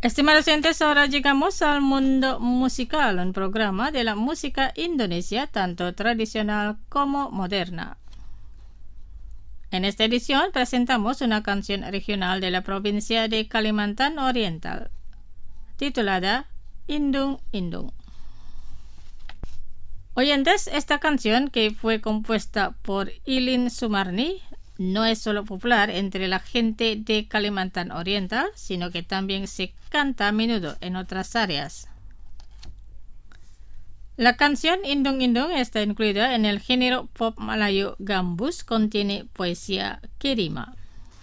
Estimados oyentes, ahora llegamos al mundo musical, un programa de la música indonesia, tanto tradicional como moderna. En esta edición presentamos una canción regional de la provincia de Kalimantan Oriental, titulada Indung Indung. Oyentes, esta canción, que fue compuesta por Ilin Sumarni, no es solo popular entre la gente de Kalimantan Oriental, sino que también se canta a menudo en otras áreas. La canción Indung Indung está incluida en el género pop Melayu gambus, contiene poesía kirima.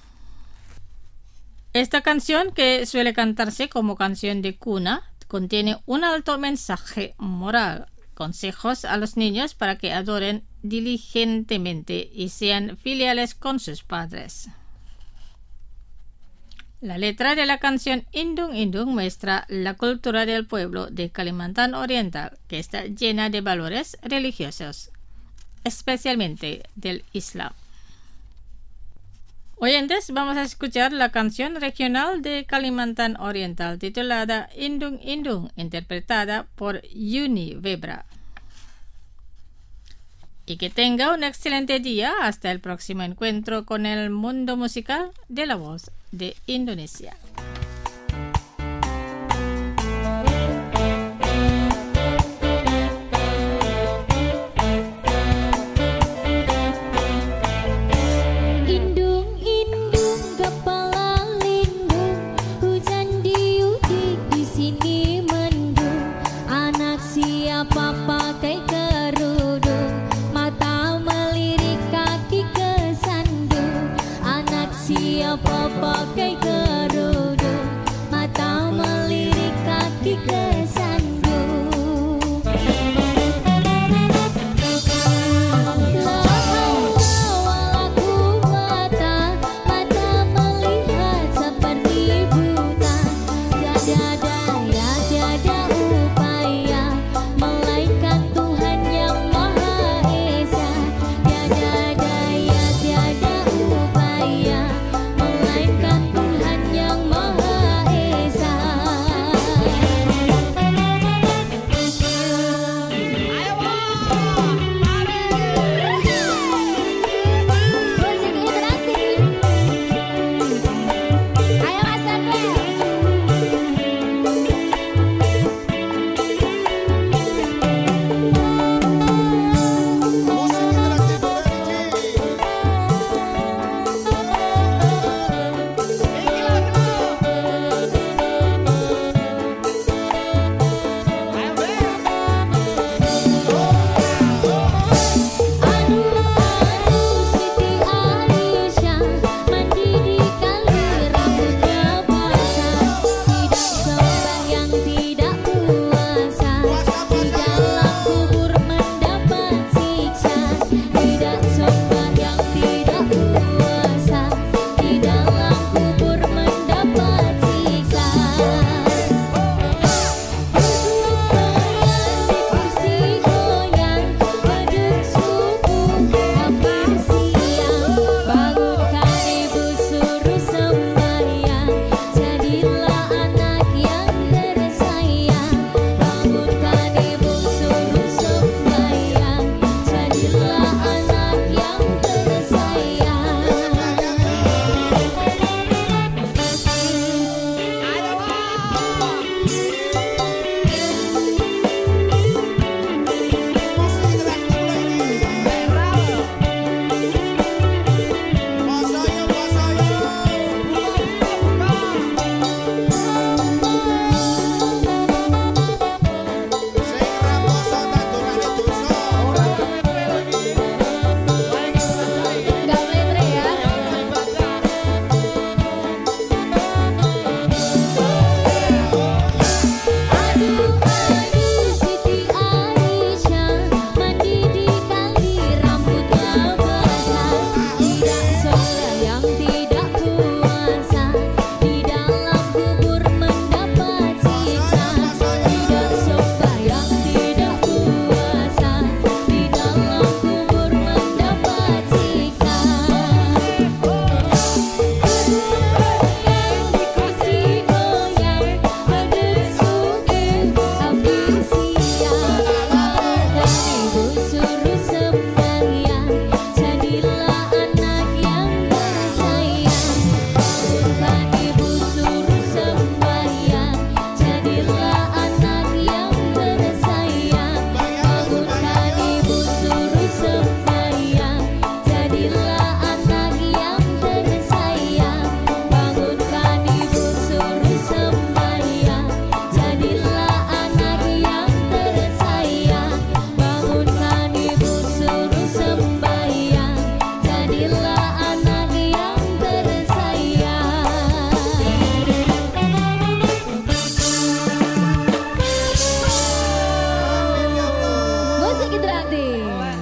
Esta canción, que suele cantarse como canción de cuna, contiene un alto mensaje moral, consejos a los niños para que adoren diligentemente y sean filiales con sus padres. La letra de la canción Indung Indung muestra la cultura del pueblo de Kalimantan Oriental, que está llena de valores religiosos, especialmente del Islam. Oyentes, vamos a escuchar la canción regional de Kalimantan Oriental titulada Indung Indung, interpretada por Yuni Webra. Y que tenga un excelente día hasta el próximo encuentro con el mundo musical de la voz de Indonesia.